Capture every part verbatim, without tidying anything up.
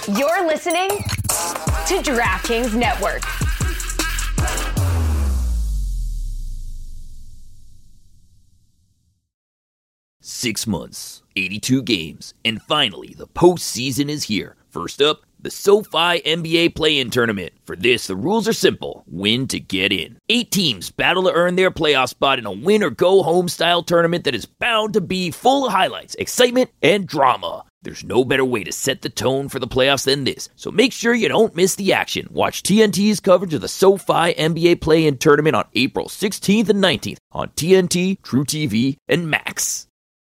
You're listening to DraftKings Network. Six months, eighty-two games, and finally the postseason is here. First up, the SoFi N B A Play-In Tournament. For this, the rules are simple. Win to get in. Eight teams battle to earn their playoff spot in a win-or-go-home style tournament that is bound to be full of highlights, excitement, and drama. There's no better way to set the tone for the playoffs than this, so make sure you don't miss the action. Watch T N T's coverage of the SoFi N B A Play-In Tournament on April sixteenth and nineteenth on T N T, True T V, and Max.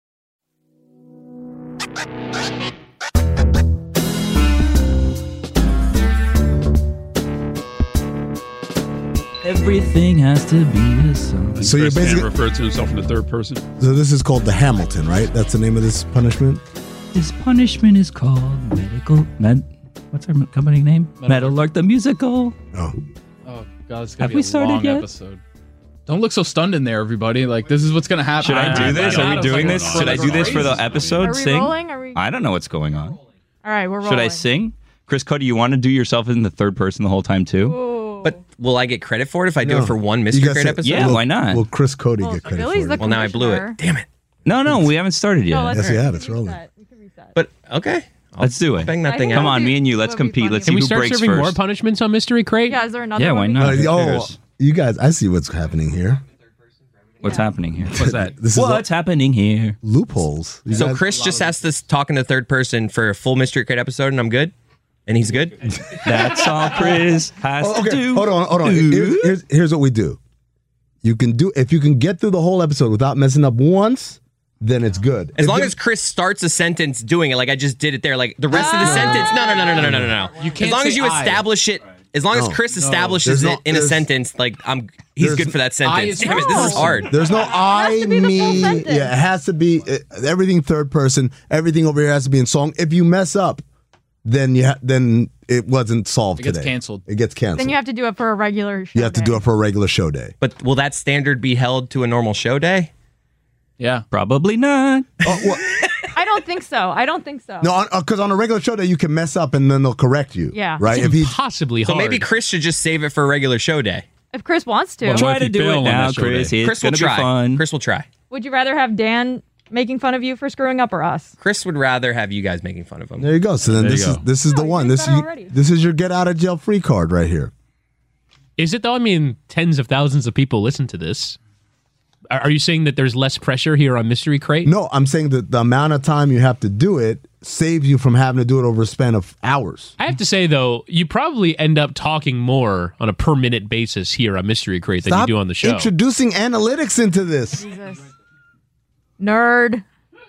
Everything has to be a song. So you're basically referred to himself in the third person. So this is called the Hamilton, right? That's the name of this punishment. This punishment is called Medical. Med, what's our company name? Meadowlark the Musical. Oh, oh God, it's gonna Have be we a started long yet? Episode. Don't look so stunned in there, everybody. Like this is what's gonna happen. Should I do this? Are we doing this? Should I do this for the episode? Are we Sing? rolling? Are we? I don't know what's going on. All right, we're rolling. Should I sing? Chris Cody, you want to do yourself in the third person the whole time too? Ooh. But will I get credit for it if I do No. it for one You Mystery gotta Crate say- episode? Yeah, Will- why not? Will Chris Cody Well, get credit Billy's for the it? Well, now I blew commissioner. it. Damn it. No, no, we haven't started yet. No, let's Yes, we reset. have. We It's can rolling. reset. We can reset. But okay. I'll Let's do it. Bang that I thing think Come out. on, me and you. It Let's would be compete. funny. Let's see Can we who start breaks serving first. more punishments on Mystery Crate? Yeah, is there another Yeah, why one? not? Uh, Who oh, cares? you guys, I see what's happening here. What's Yeah. happening here? What's that? This is What's happening here? loopholes. You So guys- Chris just has to talk in the third person for a full Mystery Crate episode, and I'm good? And he's good? That's all Chris has Oh, to okay, do. hold on, hold on. Do. Here's, here's, here's what we do. You can do if you can get through the whole episode without messing up once, then it's good. As If long you- as Chris starts a sentence doing it, like I just did it there, like the rest of the sentence. No, no, no, no, no, no, no, no. You can't As long as say you I. establish it, as long as No. Chris establishes There's it no- in a there's- sentence, like I'm, he's there's- good for that I sentence. is Damn it, this is No. hard. There's no I, to be the full me. sentence. Yeah, it has to be uh, everything third person. Everything over here has to be in song. If you mess up, then you ha- then it wasn't solved It gets today. canceled. It gets canceled. Then you have to do it for a regular show You have to day. do it for a regular show day. But will that standard be held to a normal show day? Yeah. Probably not. Oh, well, I don't think so. I don't think so. no, because on, on a regular show day you can mess up and then they'll correct you. Yeah. right. It's If he impossibly So hard. maybe Chris should just save it for a regular show day. If Chris wants to. Well, Try if to you do fail it on now, that show Chris. day. It's Chris will gonna be try. fun. Chris will try. Would you rather have Dan making fun of you for screwing up or us? Chris would rather have you guys making fun of him. there you go. So then There you this is go. this is the Oh, one. you're This better you, already. this is your get out of jail free card right here. Is it though? I mean, tens of thousands of people listen to this. Are, are you saying that there's less pressure here on Mystery Crate? No, I'm saying that the amount of time you have to do it saves you from having to do it over a span of hours. I have to say though, you probably end up talking more on a per minute basis here on Mystery Crate than you Stop do on the show. introducing analytics into this. Jesus. Nerd.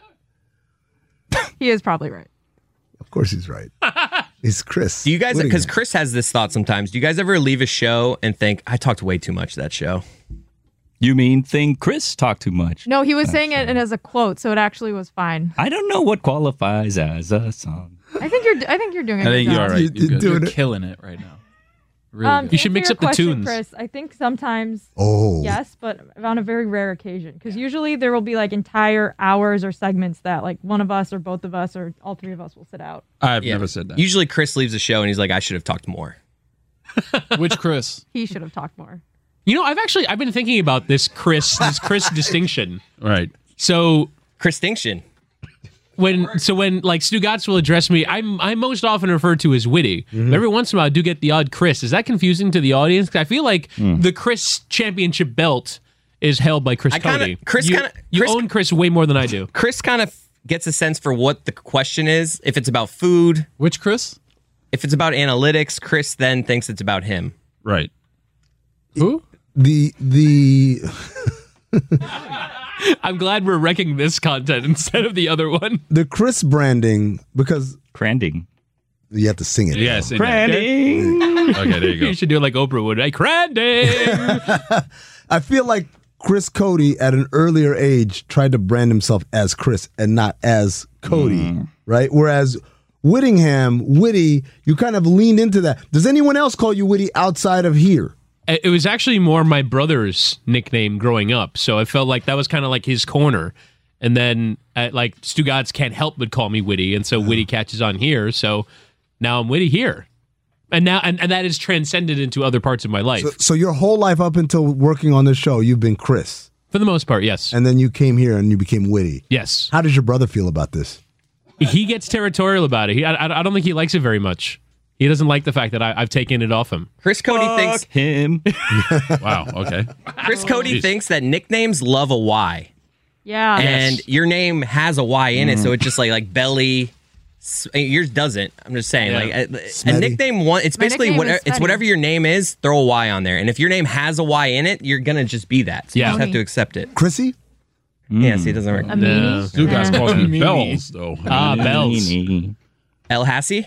He is probably right. Of course he's right. He's Chris. Do you guys, because Whittingham. Chris has this thought sometimes, do you guys ever leave a show and think, I talked way too much that show? You mean think Chris talked too much? No, he was saying it as a quote, so it actually was fine. I don't know what qualifies as a song. I think you're. I think you're doing a I good think job. you're all right. You- You're, you're good. doing You're it. killing it right now. Really Um, good. You should to mix answer up the your question, tunes. Chris. I think sometimes Oh. yes, but on a very rare occasion. Because usually there will be like entire hours or segments that like one of us or both of us or all three of us will sit out. I've Yeah. never said that. Usually Chris leaves the show and he's like, I should have talked more. Which Chris? He should have talked more. You know, I've actually I've been thinking about this Chris this Chris distinction. Right. So Christinction. when so when like Stu Gatz will address me, I'm I'm most often referred to as witty. But every once in a while, I do get the odd Chris. Is that confusing to the audience? 'Cause I feel like the Chris championship belt is held by Chris I kinda- Cody. Chris you, kinda- you Chris- own Chris way more than I do. Chris kind of gets a sense for what the question is. If it's about food, Which Chris? if it's about analytics, Chris then thinks it's about him. Right. Who? The the I'm glad we're wrecking this content instead of the other one. the Chris branding, because Cranding. you have to sing it. Yes. though. in there. Cranding. Okay, there you go. You should do it like Oprah would. Hey, Cranding! I feel like Chris Cody at an earlier age tried to brand himself as Chris and not as Cody, right? Whereas Whittingham, Witty, you kind of leaned into that. Does anyone else call you Witty outside of here? It was actually more my brother's nickname growing up, so I felt like that was kind of like his corner. And then, uh, like Stu Gatz can't help but call me Witty, and so Witty catches on here. So now I'm witty here. And now, and, and that is transcended into other parts of my life. So, so your whole life up until working on this show, you've been Chris. For the most part, yes. And then you came here and you became witty. Yes. How does your brother feel about this? He gets territorial about it. He, I, I don't think he likes it very much. He doesn't like the fact that I, I've taken it off him. Chris Cody Fuck thinks him. Wow. Okay. Chris Cody Jeez. thinks that nicknames love a Y, Yeah. and your name has a Y in it, so it's just like like Belly. S- Yours doesn't. I'm just saying, Yeah. like a, a Smetty. nickname one. It's My basically nickname whatever. is It's Smetty. whatever your name is. Throw a Y on there, and if your name has a Y in it, you're gonna just be that. So Yeah. you just have to accept it. Chrissy? Yeah, see, it doesn't work. A meanie. You guys Yeah. calls me Bells though. Ah, bells. El Hassi.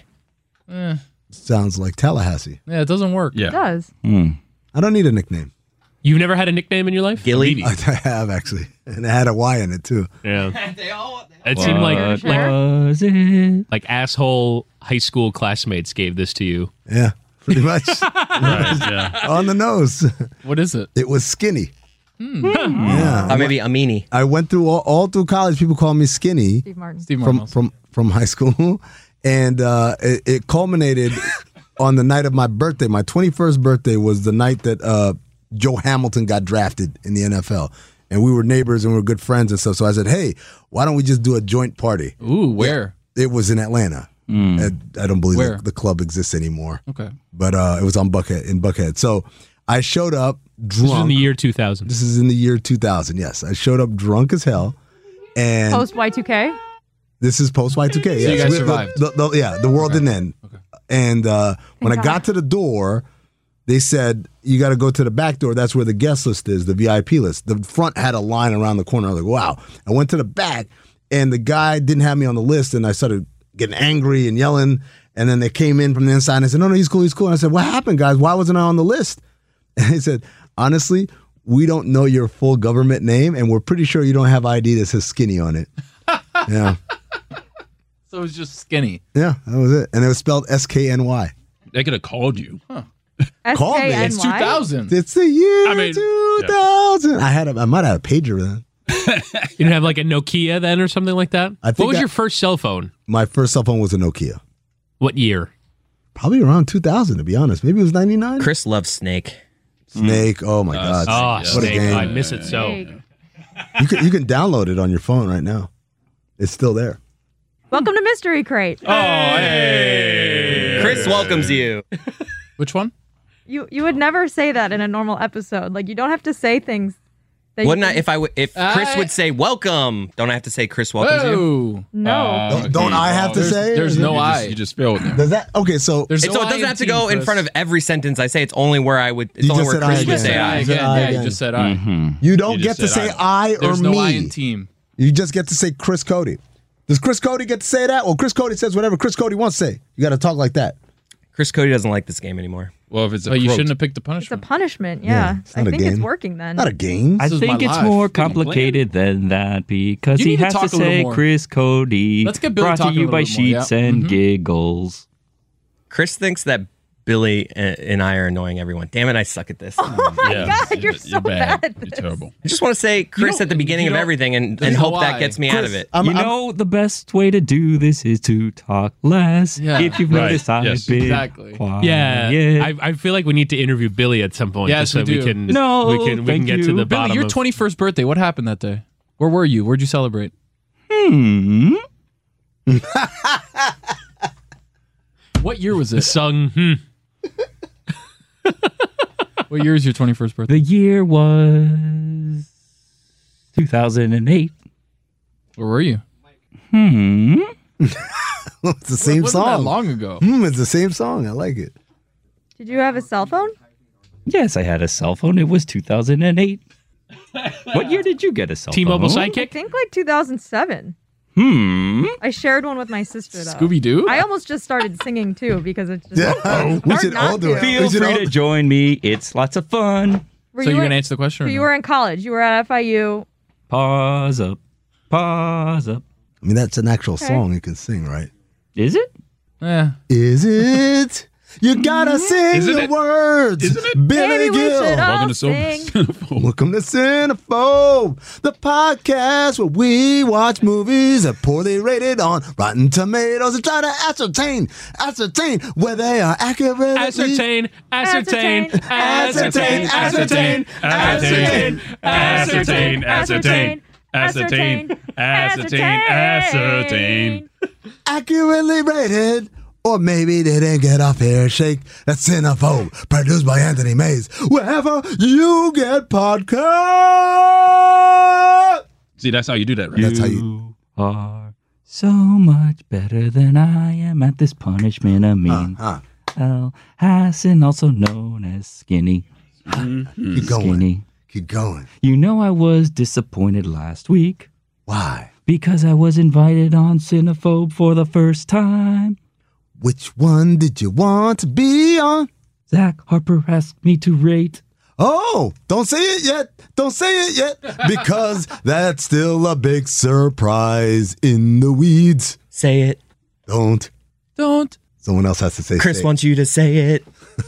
Sounds like Tallahassee. Yeah, it doesn't work. It Yeah. does. I don't need a nickname. You've never had a nickname in your life? Gilly. I have, actually. And it had a Y in it, too. Yeah. It seemed like, What like was it? like asshole high school classmates gave this to you. Yeah, pretty much. Right, yeah. On the nose. What is it? It was skinny. Yeah. Or maybe Amini. I went through all, all through college. People call me skinny Steve Martin. Steve from, Martin. from, from high school. And uh, it, it culminated on the night of my birthday. My twenty-first birthday was the night that uh, Joe Hamilton got drafted in the N F L. And we were neighbors and we were good friends and stuff. So I said, hey, why don't we just do a joint party? Ooh, where? It was in Atlanta. I, I don't believe Where? the, the club exists anymore. Okay. But uh, it was on Buckhead, in Buckhead. So I showed up This was in drunk. the year two thousand. This is in the year two thousand, yes. I showed up drunk as hell. And Post Y two K. this is post Y two K. So you yes. guys We- the- survived. the- the- yeah, the world didn't end. And uh, when I Thank got God. to the door, they said, you got to go to the back door. That's where the guest list is, the V I P list. The front had a line around the corner. I was like, wow. I went to the back, and the guy didn't have me on the list, and I started getting angry and yelling. And then they came in from the inside, and I said, no, no, he's cool, he's cool. And I said, what happened, guys? Why wasn't I on the list? And he said, honestly, we don't know your full government name, and we're pretty sure you don't have I D that says skinny on it. Yeah. So it was just skinny. Yeah, that was it. And it was spelled S K N Y. They could have called you. S Call me. K N It's two Y. thousand. It's the year I mean, two thousand. I had a, I might have had a pager then. You didn't have like a Nokia then or something like that? I think What was I- your first cell phone? My first cell phone was a Nokia. What year? Probably around two thousand, to be honest. Maybe it was ninety-nine. Chris loves Snake. Snake. Oh my God. Oh, what Snake. a game. I miss it so. Snake. You can you can download it on your phone right now. It's still there. Welcome to Mystery Crate. Oh, hey. Chris welcomes you. Which one? You you would never say that in a normal episode. Like you don't have to say things. That Wouldn't you I? If I would, if Chris I- would say welcome, don't I have to say Chris welcomes you? Whoa. No. Don't, don't I have to There's, say? it? there's Is no it- I. You just spelled it. Does that? Okay, so There's It's, no so it I doesn't in have to team, go in Chris. front of every sentence I say. It's only where I would. It's You only just where said I Chris would again. say I I. again. I Yeah, again. you just said I. you don't You get just to said say I, or There's me. no I in team. You just get to say Chris Cody. Does Chris Cody get to say that? Well, Chris Cody says whatever Chris Cody wants to say. You got to talk like that. Chris Cody doesn't like this game anymore. Well, if it's a But you quote, shouldn't have picked the It's a punishment. punishment. Yeah, Yeah. it's not I a think it's game. working then. Not a game. I This is think my it's life. more Freaking plan. complicated than that because You he need to has to, talk a little say more. Chris Cody. Let's get Billy brought to talking a you little by bit more, yeah. Sheets and Mhm. Giggles. Chris thinks that Billy and I are annoying everyone. Damn it, I suck at this. Oh my yeah, God, you're so bad. bad. You're terrible. I just want to say Chris don't- at the beginning you of don't- everything and, there's and no hope that why. gets me out of Chris, it. I'm- you I'm- know, the best way to do this is to talk less. Yeah. If you've Right. noticed, I've Yes. been Exactly. quiet. Yeah, I, I feel like we need to interview Billy at some point. Yes, just so we we do. can. No, we can. We thank can get to you. the Billy, bottom your of twenty-first birthday. What happened that day? Where were you? Where'd you celebrate? Hmm. What year was the it? sung. Hmm. What year is your twenty-first birthday? The year was two thousand eight. Where were you? Hmm. It's the same It wasn't that song. long ago. Hmm, it's the same song. I like it. Did you have a cell phone? Yes, I had a cell phone. It was two thousand eight. What year did you get a cell T-Mobile phone? I Sidekick. think like two thousand seven. Hmm. I shared one with my sister though. Scooby Doo? I almost just started singing too because it's just Yeah. hard We should not all do to. it. Feel We should free all- to join me. It's lots of fun. Were So you you're in- gonna answer the question? Or so you no? were in college. You were at F I U. Pause up. Pause up. I mean, that's an actual Okay. song you can sing, right? Is it? Eh. Is it? You gotta sing Isn't your it? words. Isn't it? Billy Maybe we Gill. should all Welcome to Soul sing. Cinephobe. Welcome to Cinephobe, the podcast where we watch movies that poorly rated on Rotten Tomatoes and try to ascertain, ascertain where they are accurately. Ascertain, ascertain, Ascertain, ascertain, ascertain, ascertain, ascertain, ascertain, Ascertain, ascertain, ascertain. Accurately rated. Or maybe they didn't get a fair shake. That's Cinephobe, produced by Anthony Mays. Wherever you get podcasts. See, that's how you do that, right? That's how you. You are so much better than I am at this punishment of mean. Uh, Al Hassan, also known as Skinny. keep going. Skinny. Keep going. You know I was disappointed last week Why? because I was invited on Cinephobe for the first time. Which one did you want to be on? Zach Harper asked me to rate. Oh, don't say it yet. Don't say it yet. Because that's still a big surprise in the weeds. Say it. Don't. Don't. Someone else has to say Chris say it. wants you to say it.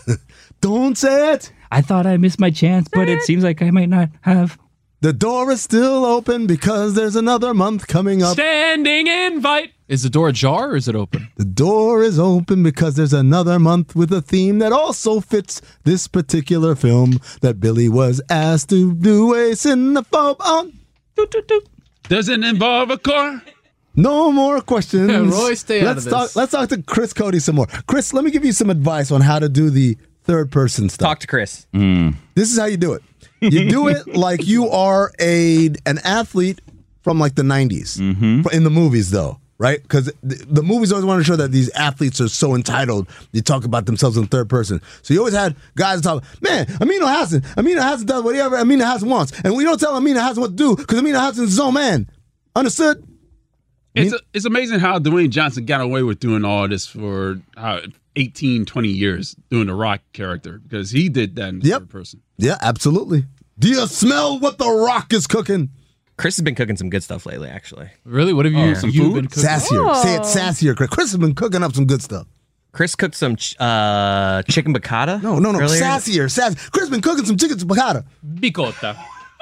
Don't say it. I thought I missed my chance, but it seems like I might not have. The door is still open because there's another month coming up. Standing invite. Is the door ajar or is it open? The door is open because there's another month with a theme that also fits this particular film that Billy was asked to do a cinephobe on. Doot, doot, doot. Does it involve a car? No more questions. Yeah, Roy, stay out let's of talk. this. Let's talk to Chris Cody some more. Chris, let me give you some advice on how to do the third person stuff. Talk to Chris. This is how you do it. You do it like you are a an athlete from like the nineties. Mm-hmm. In the movies, though, right? Because the, the movies always want to show that these athletes are so entitled. They talk about themselves in third person. So you always had guys talk, man, Amino Hassan. Amino Hassan does whatever Amino Hassan wants. And we don't tell Amino Hassan what to do because Amino Hassan's his own man. Understood? It's a, it's amazing how Dwayne Johnson got away with doing all this for how eighteen, twenty years, doing the Rock character, because he did that in the Yep. third person. Yeah, absolutely. Do you smell what the Rock is cooking? Chris has been cooking some good stuff lately, actually. Really? What have you, Oh, some you food? been cooking? Sassier. Say it Oh. sassier, Chris. Chris has been cooking up some good stuff. Chris cooked some ch- uh, chicken piccata. No, no, no. earlier. Sassier. Sass. Chris been cooking some chicken piccata. Bicota.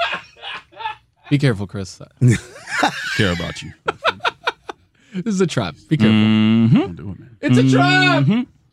Be careful, Chris. Care about you. This is a trap. Be careful. Mm-hmm. Don't do it, man. It's a trap.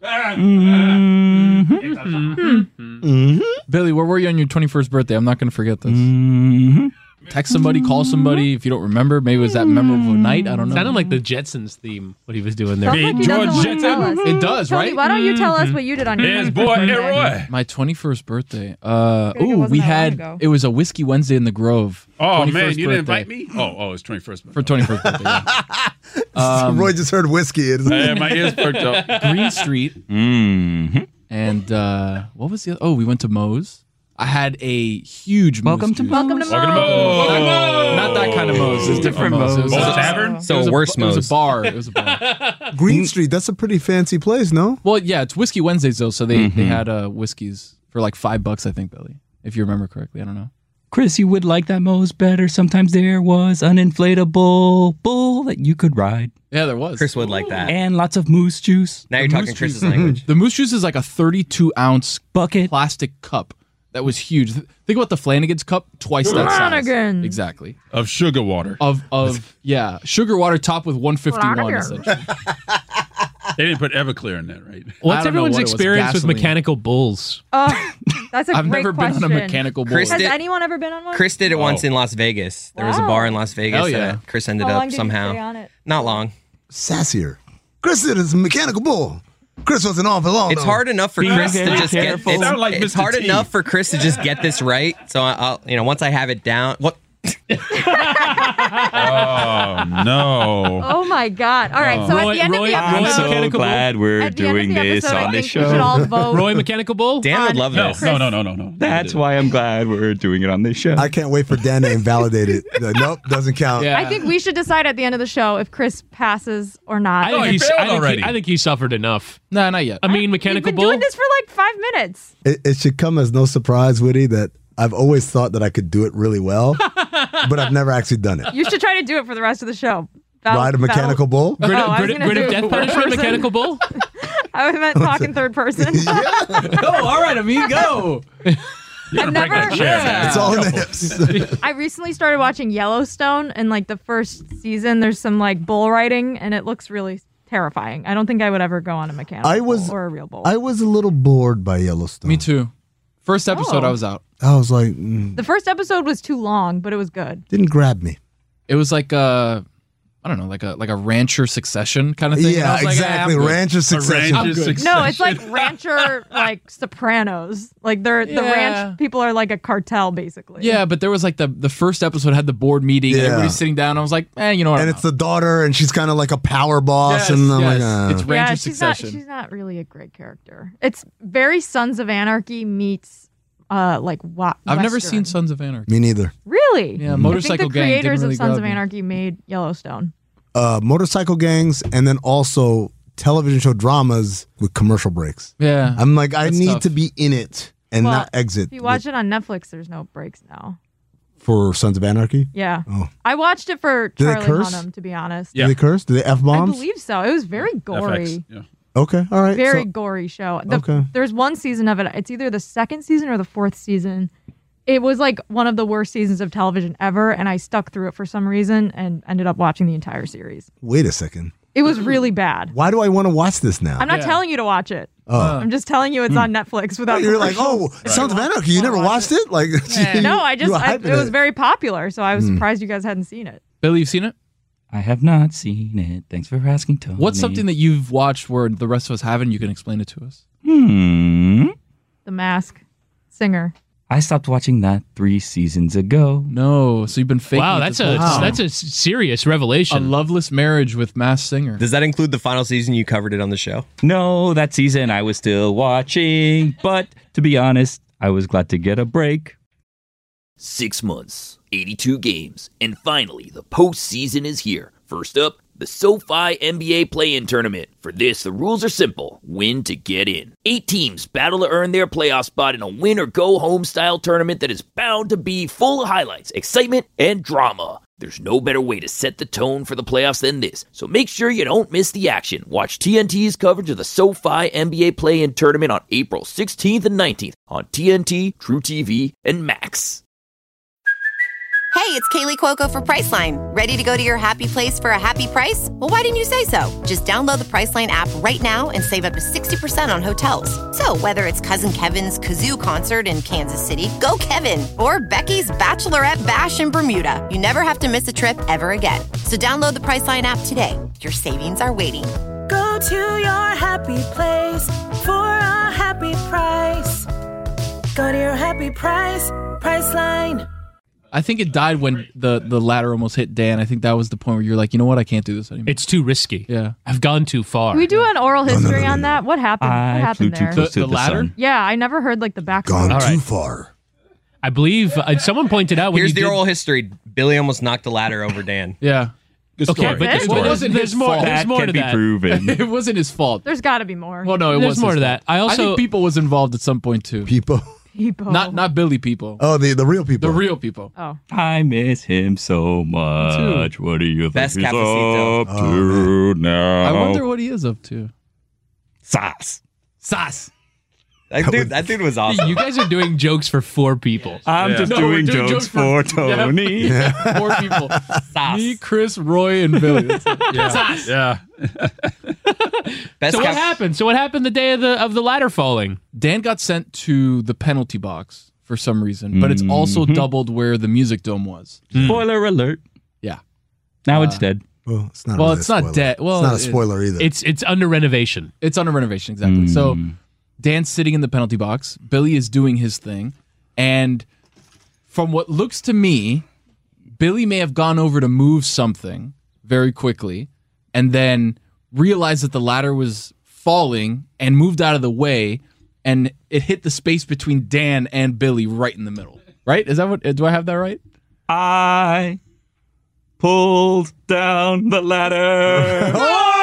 Billy, where were you on your twenty-first birthday? I'm not going to forget this. Mm-hmm. Text somebody, call somebody. If you don't remember, maybe it was that memorable night. I don't know. Sounded like the Jetsons theme, what he was doing there. Sounds like he George doesn't want to Jetson. tell us. It does, Tony, right? why don't you tell us what you did on your Yes, twenty-first boy, birthday? Roy. My twenty-first birthday. Uh, feel like it ooh, wasn't we that long had, ago. it was a Whiskey Wednesday in the Grove. Oh, man, twenty-first you didn't birthday. invite me? Oh, oh, it's twenty-first. For twenty-first birthday, yeah. Um, Roy just heard whiskey. It is- Yeah, my ears perked up. Green Street. Mm-hmm. And uh, what was the other? Oh, we went to Moe's. I had a huge Welcome moose to juice. Welcome to Welcome to Mo. Moe's. Not that kind of Moe's. It's different Moe's. It was Moe's a- Tavern? So it was a- worse It was Moe's. a bar. It was a bar. Green Street, that's a pretty fancy place, no? Well, yeah, it's Whiskey Wednesdays though, so they they had uh, whiskeys for like five bucks, I think, Billy, if you remember correctly. I don't know. Chris, you would like that Moe's better. Sometimes there was an inflatable bull that you could ride. Yeah, there was. Chris would like that. And lots of moose juice. Now you're The talking moose Chris's juice- language. The moose juice is like a thirty-two ounce Bucket. plastic cup that was huge. Th- Think about the Flanagan's cup, twice that size. Flanagan. Exactly. Of sugar water. Of of yeah, sugar water topped with one fifty-one. Flanagan. Essentially. They didn't put Everclear in that, right? I What's don't know everyone's what it was, experience with gasoline. mechanical bulls? Oh, that's a I've great never question. been on a mechanical bull. Chris Has did- anyone ever been on one? Chris did it once Oh. in Las Vegas. There was a Wow. bar in Las Vegas Oh, yeah. that Chris ended How long up did you somehow. stay on it? Not long. Sassier. Chris did his mechanical bull. Chris wasn't on for long. It's though. hard enough for Be Chris to very just careful. get. It's, Sound like it's Mister hard T. enough for Chris to just get this right. So I- I'll, you know, once I have it down. What? Oh, no. Oh my God! All right, so Roy- at the end Roy- of the Roy episode, so Mechanical bull? glad we're at the end of doing the this episode, on I this think we should show. all vote. Roy Mechanical Bull? Dan would On- love No, this. no, no, no, no, no. That's why I'm glad we're doing it on this show. I can't wait for Dan to invalidate it. Uh, nope, doesn't count. Yeah. I think we should decide at the end of the show if Chris passes or not. I think, he he's, failed I, think already. he, I think he suffered enough. Nah, not yet. I mean, You've mechanical been bull? doing this for like five minutes. It, it should come as no surprise, Woody, that I've always thought that I could do it really well, but I've never actually done it. You should try to do it for the rest of the show. That'll- Ride a mechanical bull? that'll- Grid, Oh, I was grid, gonna grid of do death one punishment, person. mechanical bull? I I meant talking third person. Oh, all right, Amin, go. I've never. It's all in the hips. I recently started watching Yellowstone, and like the first season, there's some like bull riding, and it looks really terrifying. I don't think I would ever go on a mechanical I was bull or a real bull. I was a little bored by Yellowstone. Me too. First episode, Oh. I was out. I was like, mm, The first episode was too long, but it was good. didn't grab me. It was like a, I don't know, like a like a rancher succession kind of thing. And I Yeah, was like, eh, exactly. I'm good. Rancher Succession. I'm good. No, it's like rancher, like Sopranos. Like they're the Yeah. ranch people are like a cartel, basically. Yeah, but there was like the the first episode had the board meeting. And Yeah. everybody's sitting down. I was like, eh, you know what? And I'm it's the daughter, and she's kind of like a power boss. Yes, and I'm yes. like, uh, It's yeah. Rancher She's not. Succession. She's not really a great character. It's very Sons of Anarchy meets, uh, like what? I've never seen Sons of Anarchy. me neither. Really? Yeah, I Motorcycle think the Gang didn't creators really of Sons grab of me. Anarchy made Yellowstone. Uh, motorcycle gangs, and then also television show dramas with commercial breaks. Yeah. I'm like, I That's need tough. to be in it and Well, not exit. If you watch it on Netflix, there's no breaks now. For Sons of Anarchy. Yeah. Oh. I watched it for Do they Charlie curse? Hunnam, to be honest. Do they curse? Do they f I bombs? believe so. It was very gory. F X, yeah. Okay, all right. Very so- gory show. The, Okay. There's one season of it. It's either the second season or the fourth season. It was like one of the worst seasons of television ever, and I stuck through it for some reason and ended up watching the entire series. Wait a second. It was really bad. Why do I want to watch this now? I'm not Yeah. telling you to watch it. Oh. I'm just telling you it's on Netflix without. You're like, oh, commercials. Sons of Anarchy. You never watched it? Like, you- No, I just you were I, hyping it was very popular, so I was surprised you guys hadn't seen it. Billy, you've seen it? I have not seen it. Thanks for asking, Tony. What's something that you've watched where the rest of us haven't? You can explain it to us. Hmm. The Mask, Singer. I stopped watching that three seasons ago. No, so you've been faking. Wow, it that's this a whole time. that's a serious a revelation. loveless marriage with Masked Singer. Does that include the final season? You covered it on the show. No, that season I was still watching, but to be honest, I was glad to get a break. Six months, eighty-two games, and finally the postseason is here. First up, the SoFi N B A Play-In Tournament. For this, the rules are simple. Win to get in. Eight teams battle to earn their playoff spot in a win-or-go-home style tournament that is bound to be full of highlights, excitement, and drama. There's no better way to set the tone for the playoffs than this, so make sure you don't miss the action. Watch T N T's coverage of the SoFi N B A Play-In Tournament on April sixteenth and nineteenth on T N T, True T V, and Max. Hey, it's Kaylee Cuoco for Priceline. Ready to go to your happy place for a happy price? Well, why didn't you say so? Just download the Priceline app right now and save up to sixty percent on hotels. So whether it's Cousin Kevin's Kazoo Concert in Kansas City, go Kevin, or Becky's Bachelorette Bash in Bermuda, you never have to miss a trip ever again. So download the Priceline app today. Your savings are waiting. Go to your happy place for a happy price. Go to your happy price, Priceline. I think it died when the, the ladder almost hit Dan. I think that was the point where you're like, you know what? I can't do this anymore. It's too risky. Yeah. I've gone too far. Can we do an oral history on that? What happened? I what happened flew too there? close The- to the the, ladder? sun. Yeah, I never heard like the Gone backstory. All too right. far. I believe uh, someone pointed out when Here's you the did, oral history. Billy almost knocked the ladder over Dan. Yeah. Good Okay, story. but Good there's, story. there's, wasn't there's his more. fault. There's That more can to be that. proven. It wasn't his fault. There's got to be more. Well, no, it There's was more his to fault. that. I also- think people was involved at some point too. People. People. Not not Billy people. Oh, the, the real people. The real people. Oh. I miss him so much. What do you think Best he's cafecito. up to now? I wonder what he is up to. Sauce. Sauce. That dude, that dude was awesome. You guys are doing jokes for four people. I'm Yeah. just No, we're doing, doing jokes, jokes for for- Tony. Four people. Sauce. Me, Chris, Roy, and Billy. That's it. Yeah. yeah. Best So what caf- happened? So what happened the day of the of the ladder falling? Dan got sent to the penalty box for some reason, but it's also Mhm. doubled where the music dome was. Spoiler alert. Yeah. Now Uh, it's dead. Well, it's not. Well, really it's a not spoiler. dead. Well, it's not a it- spoiler either. It's it's under renovation. It's under renovation, exactly. So Dan's sitting in the penalty box. Billy is doing his thing. And from what looks to me, Billy may have gone over to move something very quickly and then realized that the ladder was falling and moved out of the way, and it hit the space between Dan and Billy right in the middle. Right? Is that what do I have that right? I pulled down the ladder.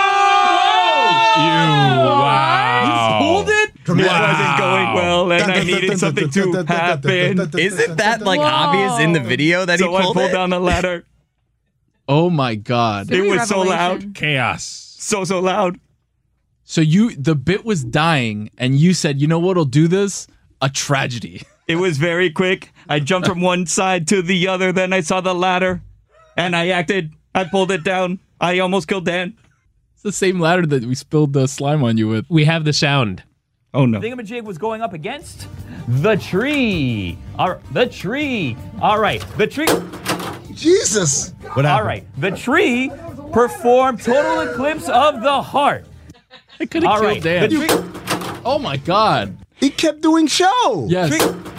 Wow. Hold it. It wasn't going well, and I needed something to happen. Isn't that like obvious in the video that So he I pulled pulled it? down the ladder. Oh my god. It Three was so loud. revelation. Chaos. So, so loud. So you, the bit was dying, and you said, "You know what'll do this? A tragedy." It was very quick. I jumped from one side to the other. Then I saw the ladder, and I acted. I pulled it down. I almost killed Dan. It's the same ladder that we spilled the slime on you with. We have the sound. Oh no! Thingamajig was going up against the tree. All right, the tree. All right, the tree. Jesus. What happened? All right, the tree performed Total Eclipse of the Heart. I could have All killed right, Dan. the tree. Oh my god! He kept doing show. Yes.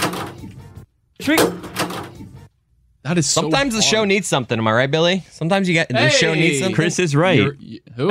Tree. Tree. That is so Sometimes the hard. show needs something. Am I right, Billy? Sometimes you get the show needs Hey! something. Chris is right. You're- y- who?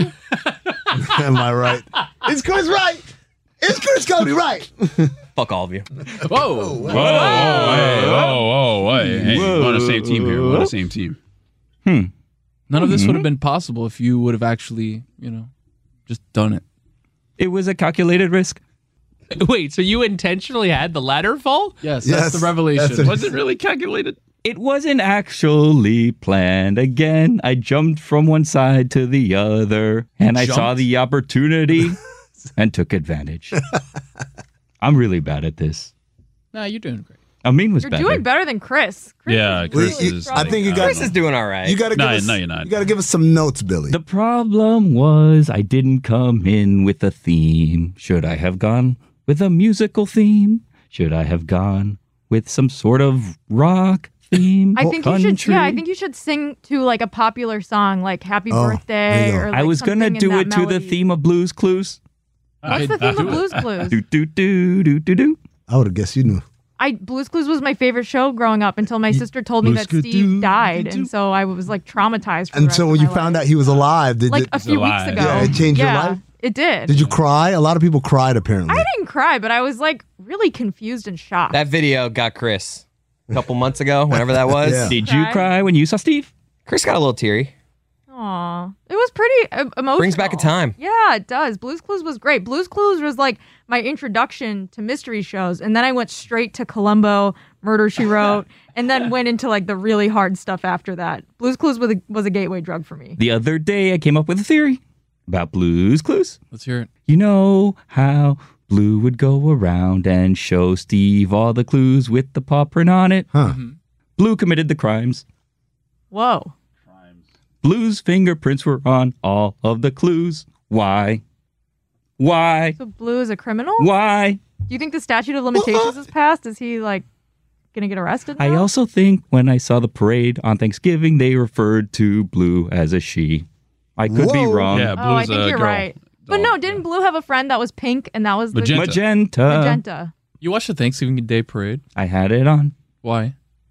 Am I right? Is Chris right? Is Chris Cody right? Fuck all of you. Whoa! Whoa, whoa, hey, whoa, whoa, hey, hey. We're on the same team here. We're on the same team. Hmm. None of this would have been possible if you would have actually, you know, just done it. It was a calculated risk. Wait, so you intentionally had the ladder fall? Yes, Yes, that's the revelation. that's it. Was it really calculated? It wasn't actually planned. Again, I jumped from one side to the other, and I saw jumped? the opportunity and took advantage. I'm really bad at this. Nah, you're doing great. Amin was You're better. doing better than Chris. Chris Yeah, is Chris really is. I think you got. Chris is doing all right. You got to give No, us. no, you're not. You got to give us some notes, Billy. The problem was I didn't come in with a theme. Should I have gone with a musical theme? Should I have gone with some sort of rock theme? I think you Country? should. Yeah, I think you should sing to like a popular song, like "Happy Oh, there Birthday" you go. or. Like I was gonna something in do that it to the melody. theme of Blues Clues. What's the theme of Blues Clues? Do do do do do do. I would have guessed you knew. I Blues Clues was my favorite show growing up until my sister told me that Blues Steve Clues, died, do, do. and so I was like traumatized. For And the so rest when of you my found life. out he was alive, did like it, a few weeks alive. ago, Yeah, it changed your Yeah, life? It did. did you cry? A lot of people cried apparently. I didn't cry, but I was like really confused and shocked. That video got Chris a couple months ago, whenever that was. Yeah. Did Cry? you cry when you saw Steve? Chris got a little teary. Aw, it was pretty uh, emotional. Brings back a time. Yeah, it does. Blues Clues was great. Blues Clues was like my introduction to mystery shows, and then I went straight to Columbo, Murder She Wrote, and then went into like the really hard stuff after that. Blues Clues was a, was a gateway drug for me. The other day I came up with a theory about Blues Clues. Let's hear it. You know how Blue would go around and show Steve all the clues with the paw print on it? Huh. Blue committed the crimes. Whoa. Blue's fingerprints were on all of the clues. Why? Why? So Blue is a criminal? Why? Do you think the statute of limitations is passed? Is he like gonna get arrested? I now? also think when I saw the parade on Thanksgiving, they referred to Blue as a she. I could be Whoa. wrong. Yeah, Oh, I Blue's think a you're girl. right. But no, didn't Blue have a friend that was pink and that was the Magenta. Magenta. magenta? You watched the Thanksgiving Day parade. I had it on. Why?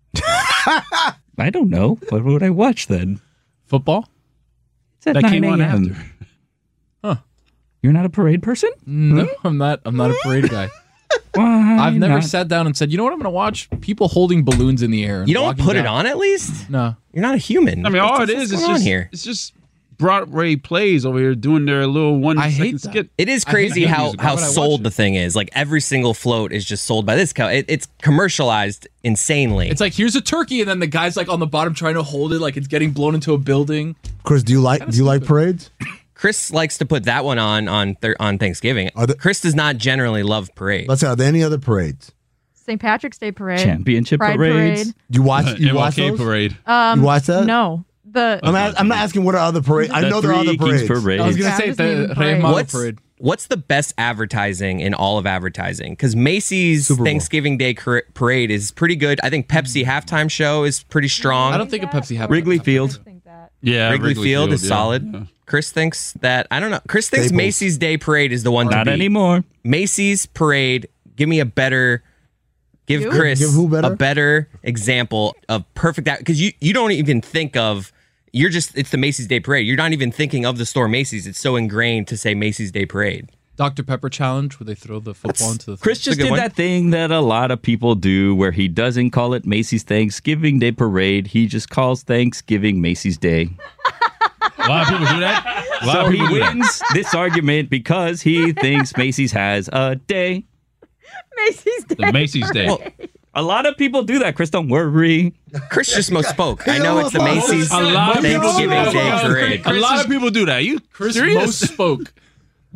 I don't know. What would I watch then? Football? It's at That nine came on a.m. after. Huh. You're not a parade person? No, I'm not. I'm not a parade guy. Why I've never not? sat down and said, you know what, I'm going to watch people holding balloons in the air. and You don't walking put it down." on at least? No. You're not a human. I mean, all What's- it what's is is going on just here. it's just Broadway plays over here doing their little one I second hate that. skit. It is I hate crazy that how, music. Why how would I watch sold it? the thing is. Like every single float is just sold by this cow. It, it's commercialized insanely. It's like, here's a turkey, and then the guy's like on the bottom trying to hold it like it's getting blown into a building. Chris, do you like do you like parades? Chris likes to put that one on on thir- on Thanksgiving. Are the- Chris does not generally love parades. Let's see. Are there any other parades? Saint Patrick's Day parade. Championship Pride parades. Parade. Do you watch? You watch M L K those? parade. Um, You watch that? No. The I'm, a- I'm not asking what are other parades. I The know there are other Three Kings parades. parade. I was going to Yeah, say I'm just naming the parades. Rey Mano What's parade. what's the best advertising in all of advertising? Because Macy's Super Bowl. Thanksgiving Day cor- parade is pretty good. I think Pepsi halftime show is pretty strong. I don't think a Pepsi happened. Wrigley Field. Yeah, Wrigley, Field is yeah. solid. Yeah. Chris thinks that I don't know. Chris thinks Staples. Macy's Day Parade is the one to Not beat. anymore. Macy's Parade. Give me a better. Give You? Chris Give who better? a better example of perfect because you you don't even think of. You're just it's the Macy's Day Parade. You're not even thinking of the store Macy's. It's so ingrained to say Macy's Day Parade. Doctor Pepper challenge where they throw the football into the Chris just good did one. that thing that a lot of people do where he doesn't call it Macy's Thanksgiving Day Parade. He just calls Thanksgiving Macy's Day. A lot of people do that. A lot So of he people do that. wins this argument because he thinks Macy's has a day. Macy's Day. The Macy's Day. Well, A lot of people do that, Chris. Don't worry. Chris just spoke. I know it's the almost Macy's A lot of people do Thanksgiving that. Day Parade. A lot of people do that. You Chris serious? most spoke.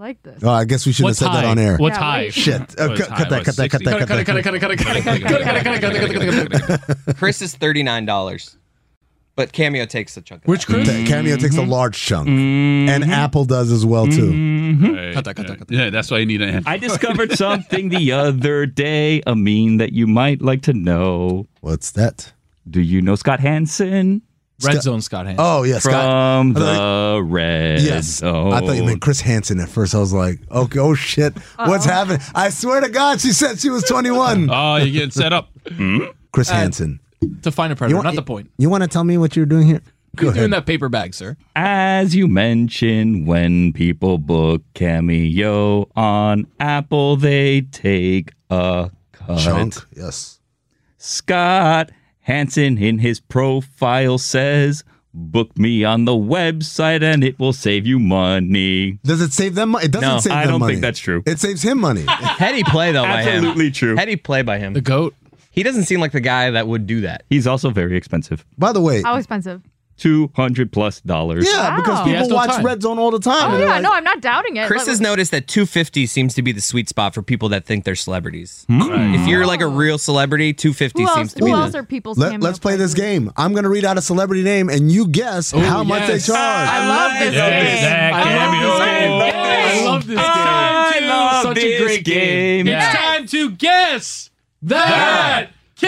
like this. Oh, I guess we shouldn't What's have said that high? on air. What's Yeah, high? wait. Shit. Uh, What's cut, high? cut that, What, cut that, cut that, cut that, cut that. Cut it, cut it, cut it, cut it, cut it, cut it, cut it, cut it, cut it, cut it, cut it. Chris is thirty-nine dollars. But Cameo takes a chunk of Which that. Chris? Ta- Cameo takes a large chunk, and Apple does as well too. Right. Cut that, cut that, cut that. Yeah, that's why you need an I discovered something the other day, a meme that you might like to know. What's that? Do you know Scott Hansen? Red Scott- Zone Scott Hansen. Oh yes, Scott. From I thought- the Red Yes, Zone. I thought you meant Chris Hansen at first. I was like, okay, oh shit, what's happening? I swear to God, she said she was twenty-one. Oh, you're getting set up. Chris Hansen. To find a predator, want- not the point. You want to tell me what you're doing here? Go You're doing ahead. that paper bag, sir. As you mentioned, when people book Cameo on Apple, they take a cut. Chunk. Yes. Scott Hansen in his profile says, book me on the website and it will save you money. Does it save them money? It doesn't No, save I them don't money. think that's true. It saves him money. Heady play, though, by him. Absolutely true. Heady play by him. The goat. He doesn't seem like the guy that would do that. He's also very expensive. By the way, How expensive? two hundred plus dollars. yeah, Wow. because He people has no watch time. Red Zone all the time. Oh and they're yeah, like, no, I'm not doubting it. Chris but- has noticed that two fifty seems to be the sweet spot for people that think they're celebrities. Hmm? If you're like a real celebrity, two fifty Who seems else? to be Who the... else are people's? Let, cameo let's play this players? game. I'm going to read out a celebrity name, and you guess how much they yes. charge. I love this Yes, game. that I Cameo love this game. game. I love this game. I love Such a this great game. game. It's time to guess that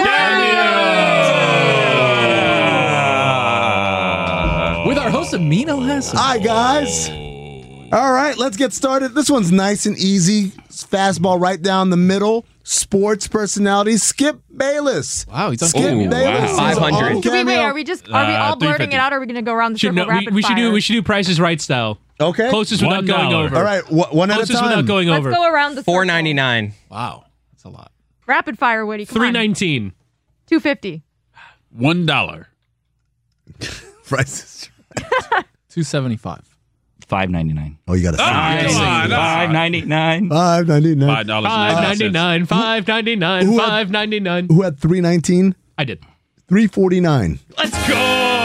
cameo with our host Amin El Hassan. Hi, guys. All right, let's get started. This one's nice and easy. Fastball right down the middle. Sports personality Skip Bayless. Wow, he's on Skip Cameo. Bayless. is five hundred. on Should we, wait, Cameo. are we just are we Uh, all blurting three fifty. it out? Or are we going to go around the Should, circle no, we, rapid we should fire? do we should do prices right style. Okay. Closest without One going dollar. over. All right, wh- one at a Closest time. without going Let's over. go around the four ninety-nine. Wow, that's a lot. rapid fire, Woody. Come Three on. nineteen. Two fifty. One dollar. Prices. Two seventy five. five ninety-nine. Oh, you got to say Ah, it. come on. five ninety-nine. five ninety-nine. Five dollars. Five ninety nine. Five ninety nine. Who had- Five ninety nine. Who had three nineteen? I did. three forty-nine. Let's go.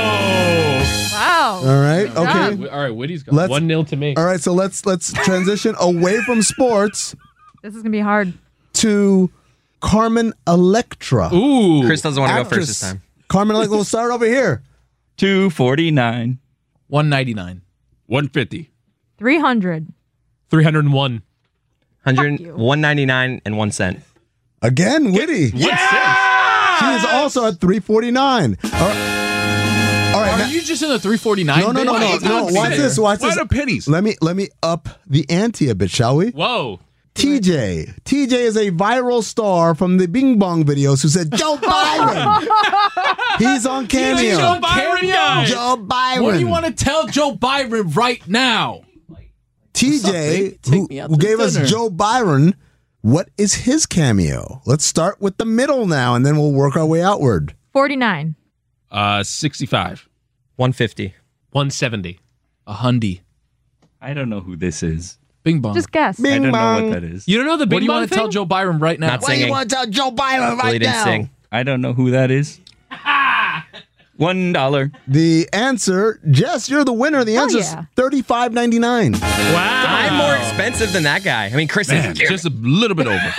Wow. All right. job. Okay. All right, Woody's got Let's- one nil to me. All right, so let's let's transition away from sports This is going to be hard. to Carmen Electra. Ooh. Chris doesn't want to go Actress. first this time. Carmen Electra, we'll start over here. two forty-nine. One ninety nine. One fifty. three hundred. three hundred one. one hundred, Fuck you. one ninety-nine and one cent. Again, Witty. Yeah! She is also at three forty-nine. All right. All right, Are now- you just in the three forty-nine? no, no, no, no, no. Watch this. Watch Why this. the pennies? Let me let me up the ante a bit, shall we? Whoa. T J. T J is a viral star from the Bing Bong videos who said Joe Byron. He's on Cameo. Joe Byron. Joe Byron. What do you want to tell Joe Byron right now? T J, What's up, baby? who, Take me out who to gave dinner. us Joe Byron, what is his cameo? Let's start with the middle now, and then we'll work our way outward. forty-nine. Uh, sixty-five. one fifty. one seventy. A hundy. I don't know who this is. Bing bong. Just guess. I Bing don't know bong. what that is. You don't know the what Big do you Bang want to tell thing? Joe Byron right now? Not Why do you singing. want to tell Joe Byron right Really didn't now? sing. I don't know who that is. One dollar. The answer, Jess, you're the winner. The Oh, answer yeah. is thirty-five ninety-nine. Wow. I'm more expensive than that guy. I mean, Chris Man, is just a little bit over.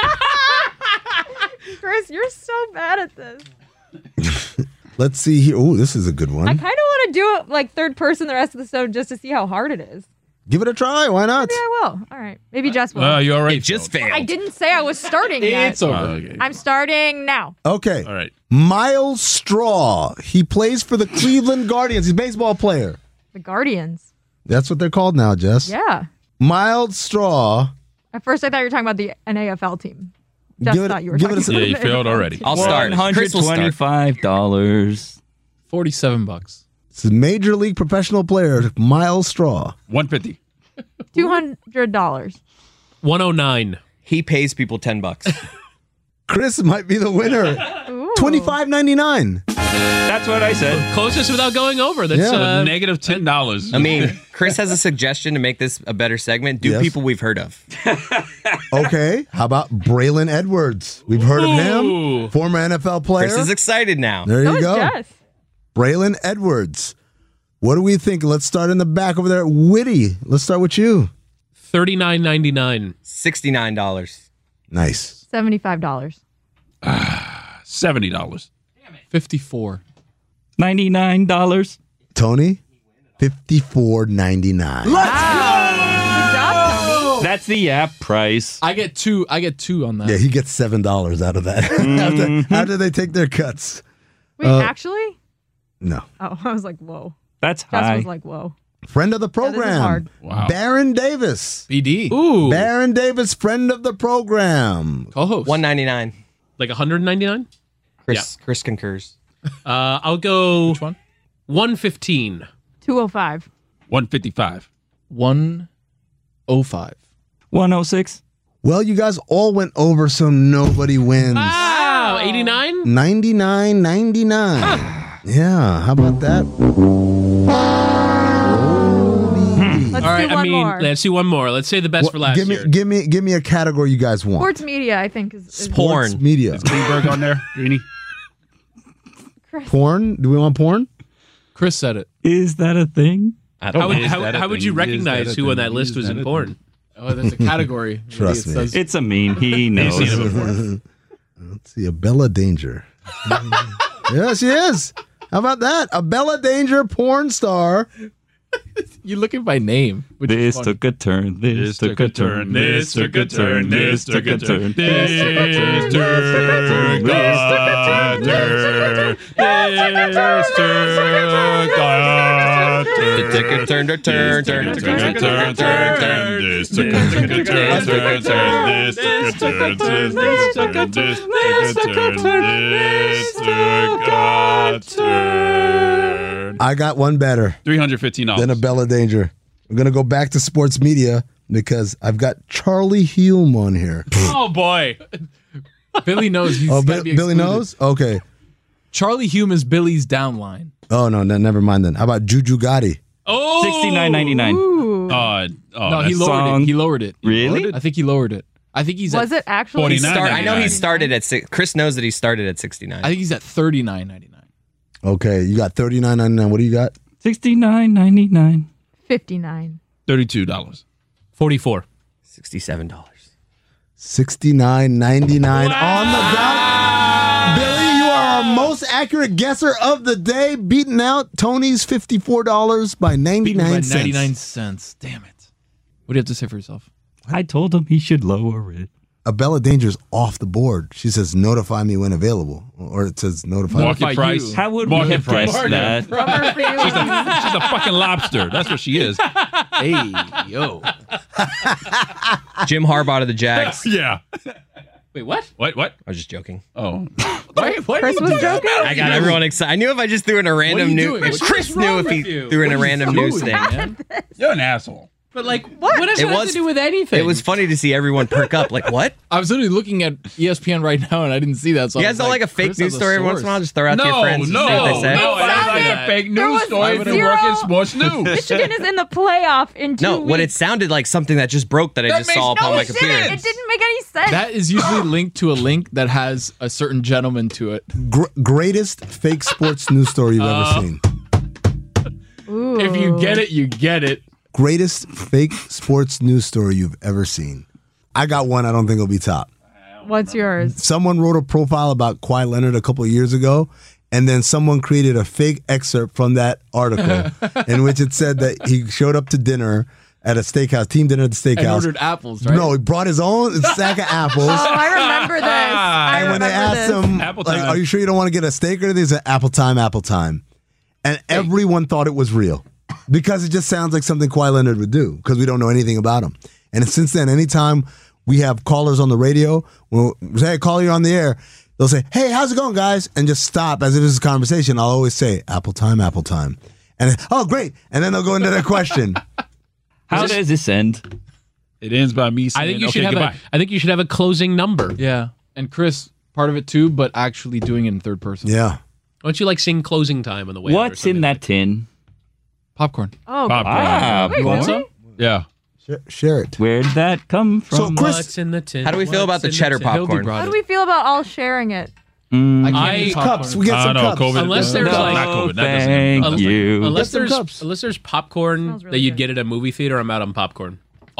Chris, you're so bad at this. Let's see here. Oh, this is a good I one. kind of want to do it like third person the rest of the show just to see how hard it is. Give it a try. Why not? Maybe I will. All right. Maybe Jess will. Well, you already It just failed. failed. I didn't say I was starting yet. It's over. Oh, okay. I'm starting now. Okay. All right. Miles Straw. He plays for the Cleveland Guardians. He's a baseball player. The Guardians. That's what they're called now, Jess. Yeah. Miles Straw. At first, I thought you were talking about the an A F L team. Just Give it- thought you were give it talking a- about Yeah, you the failed N F L already. team. I'll start. One hundred Chris will start. twenty-five dollars. Forty-seven bucks. It's a major league professional player, Miles Straw. One fifty. Two hundred dollars. one oh nine. He pays people ten bucks. Chris might be the winner. Twenty-five ninety-nine. That's what I said. Closest without going over. That's Yeah. uh, Negative ten dollars. I mean, Chris has a suggestion to make this a better segment. Do Yes. people we've heard of. Okay. How about Braylon Edwards? We've heard of him. Ooh. Former N F L player. Chris is excited now. There So you is go. Jess. Braylon Edwards. What do we think? Let's start in the back over there. Witty. Let's start with you. thirty-nine ninety-nine. sixty-nine dollars. Nice. seventy-five dollars. seventy dollars. fifty-four. ninety-nine dollars. Tony, fifty-four ninety-nine. That's the app price. I get two. I get two on that. Yeah, he gets seven dollars out of that. after, after they take their cuts. Wait, Uh, actually? No. Oh, I was like, whoa. That's Jess high. was like, whoa. Friend of the Yeah, this is program. hard. Wow. Baron Davis. B D. Ooh. Baron Davis, friend of the program. Co-host. one ninety-nine. Like one hundred ninety-nine? Chris, Chris concurs. Uh, I'll go Which one? one fifteen. two oh five. one fifty-five. one oh five. one oh six. Well, you guys all went over, so nobody wins. Wow, eighty-nine? ninety-nine ninety-nine. Yeah, how about that? Let's All right, do one I mean, more. let's do one more. Let's say the best for last give me, year. give me, give me a category you guys want. Sports media, I think, is, is Sports media. Is Greenberg on there, Greeny? Porn? Do we want porn? Chris said it. Is that a thing? I don't How would, know. how, that a how would thing? you Is recognize that a who on thing? that list Is was that in a porn? Oh, there's a category. Trust Maybe me. it says- It's a meme. He knows. seen it before. Let's see, a Bella Danger. Yeah, she is. How about that? A Bella Danger porn star. You looking by name. which is This funny. took a turn. This, This took a turn. This took a turn. This took a turn. This took a turn. It took a turn to turn, turn, turn, turn, turn, turn, turn. This took a turn, turn, turn, turn. This took a turn, this took a turn, this took a turn, this took a turn. I got one better three hundred fifteen dollars. than a Bella Danger. We're going to go back to sports media because I've got Charlie Hume on here. Oh, boy. Billy knows. He's Oh, gotta Bi- be Billy excluded. knows? Okay. Charlie Hume is Billy's downline. Oh, no, no, never mind then. How about Juju Gotti? Oh, sixty-nine ninety-nine. Ooh. Uh, oh, no, he that's- lowered song. it. He lowered it. Really? I think he lowered it. I think he's Was at, it actually? forty-nine. He start, I know he ninety-nine. started at six. Chris knows that he started at sixty-nine. I think he's at thirty-nine ninety-nine. Okay, you got thirty-nine ninety-nine. What do you got? sixty-nine ninety-nine. fifty-nine. thirty-two dollars. forty-four. sixty-seven dollars. sixty-nine ninety-nine on the dot. Billy, you are our most accurate guesser of the day, beating out Tony's fifty-four dollars by ninety-nine cents. ninety-nine cents. Damn it. What do you have to say for yourself? I told him he should lower it. A Bella Danger's off the board. She says, notify me when available. Or it says, notify Market Notify price. you. How would Market we have price. guessed that? Rubber for you. She's a, she's a fucking lobster. That's what she is. Hey, yo. Jim Harbaugh to the Jags. Yeah. Wait, what? What? What? I was just joking. Oh. Wait, what? Chris was joking? I got everyone excited. I knew if I just threw in a random you news. doing? If What Chris is knew wrong if he with you? threw in a What are you random news doing, thing. man? You're an asshole. But, like, what, what does It that have was- to do with anything? It was funny to see everyone perk up. Like, what? I was literally looking at E S P N right now and I didn't see that. So You I guys was don't like a fake Chris news has story every once in a while? source. Just throw out to your No, friends and no, see what they say. no. I don't like Sounded- a fake there news was story if you zero- work in sports news. Michigan is in the playoff in two No, weeks. what it sounded like something that just broke that I That just makes saw no upon my sense. computer. It didn't make any sense. That is usually linked to a link that has a certain gentleman to it. Gr- greatest fake sports news story you've Uh, ever seen. Ooh. If you get it, you get it. Greatest fake sports news story you've ever seen. I got one I don't think will be top. What's yours? Someone wrote a profile about Kawhi Leonard a couple of years ago, and then someone created a fake excerpt from that article in which it said that he showed up to dinner at a steakhouse, team dinner at the steakhouse. And ordered apples, right? No, he brought his own sack of apples. Oh, I remember this. I and when remember they asked this. him, Apple like, time. are you sure you don't want to get a steak or anything? He said, apple time, apple time. And everyone thought it was real because it just sounds like something Kawhi Leonard would do because we don't know anything about him. And since then, anytime we have callers on the radio, we'll say, hey, caller, you're on the air. They'll say, hey, how's it going, guys? And just stop as if it's a conversation. I'll always say, apple time, apple time. And, oh, great. And then they'll go into their question. How does this end? It ends by me I saying, think you okay, should have goodbye. a. I think you should have a closing number. Yeah. And Chris, part of it too, but actually doing it in third person. Yeah. Why don't you like sing closing time on the way? out or What's in something? that tin? Popcorn. Oh, Popcorn. Ah, Wait, you want really? some? Yeah. Share, share it. Where'd that come from? So, Chris- What's in the tin? How do we feel about What's the in cheddar tin? popcorn? How do we feel about all sharing it? Mm, I can't I- eat Cups. popcorn. We get I some don't know, cups. COVID. Unless there's no, like- not COVID. That doesn't thank count. you. Unless Get some there's cups. unless there's popcorn Smells really that you'd good. get at a movie theater, I'm out on popcorn.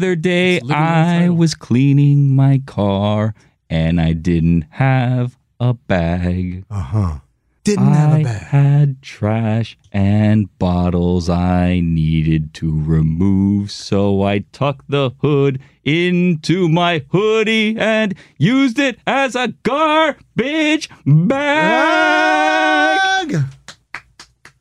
other day, It's literally the I title. was cleaning my car and I didn't have a bag. Uh huh. Didn't I have a bag. had trash and bottles I needed to remove, so I tucked the hood into my hoodie and used it as a garbage bag. Bag.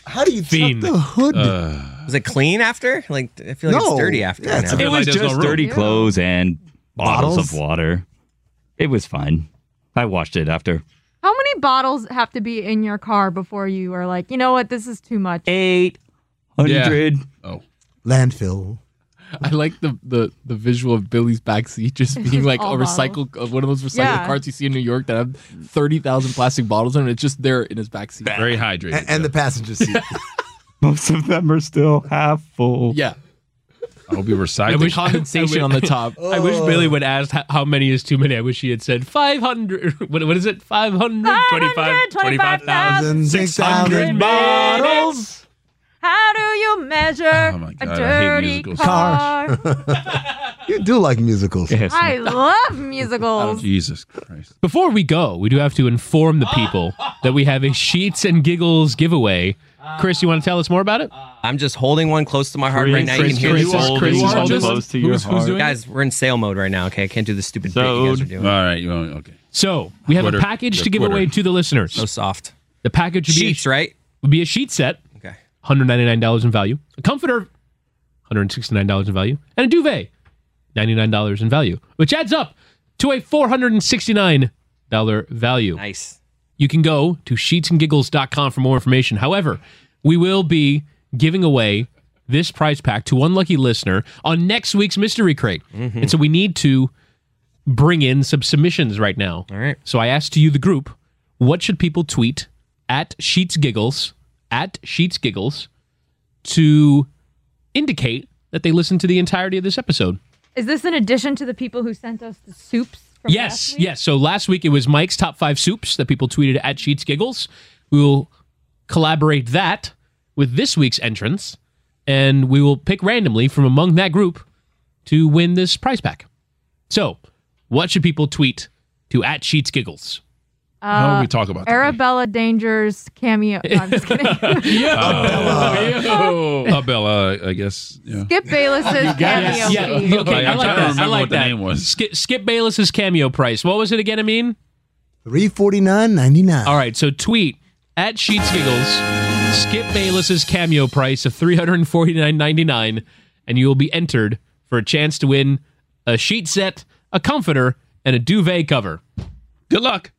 How do you Fiend. tuck the hood? Was it clean after? Like I feel like No. it's dirty after. Yeah, it's now. It was just dirty clothes and bottles, Bottles? of water. It was fine. I washed it after. How many bottles have to be in your car before you are like, you know what, this is too much? Eight hundred. Oh. Landfill. I like the, the the visual of Billy's backseat just being like a all recycle, uh, one of those recycled Yeah. carts you see in New York that have thirty thousand plastic bottles in it. It's just there in his backseat. Very hydrated. And, and the passenger seat. Most of them are still half full. Yeah. I'll be I recycling. wish Condensation I on the top. I wish Billy would ask how, how many is too many. I wish he had said five hundred. What, what is it? five hundred twenty-five twenty-five thousand six thousand bottles. How do you measure Oh my a God, I hate dirty musicals. car? You do like musicals. Yes. I love musicals. Jesus Christ. Before we go, we do have to inform the people that we have a Sheets and Giggles giveaway. Chris, you want to tell us more about it? I'm just holding one close to my heart right now. You can hear Chris this. is- Holding Chris is one holding close to your Who's- who's heart. doing Guys, we're in sale mode right now. Okay, I can't do the stupid bit you guys are All doing. right. You want, okay. So we have Quitter. a package The to give quitter. away to the listeners. So soft. The package would be a, Sheets, right? would be a sheet set, Okay. one hundred ninety-nine dollars in value. A comforter, one hundred sixty-nine dollars in value. And a duvet, ninety-nine dollars in value, which adds up to a four hundred sixty-nine dollars value. Nice. You can go to sheets and giggles dot com for more information. However, we will be giving away this prize pack to one lucky listener on next week's Mystery Crate. Mm-hmm. And so we need to bring in some submissions right now. All right. So I asked you, the group, what should people tweet at Sheets Giggles, at Sheets Giggles, to indicate that they listened to the entirety of this episode? Is this in addition to the people who sent us the soups? From Yes, last week? yes. So last week it was Mike's top five soups that people tweeted at Sheets Giggles. We will collaborate that with this week's entrants, and we will pick randomly from among that group to win this prize pack. So, what should people tweet to at Sheets Giggles? How Uh, do we talk about that? Arabella Danger's cameo. No, I'm just kidding. Uh, Bella, I guess. Yeah. Skip Bayless's cameo. Yeah, fee. okay, I I'm like trying to that. I remember like what the that. name was. Skip, Skip Bayless's cameo price. What was it again, Amin? Three forty nine ninety nine. All right, so tweet at Sheets Giggles, Skip Bayless's cameo price of three hundred forty-nine ninety-nine, and you will be entered for a chance to win a sheet set, a comforter, and a duvet cover. Good luck.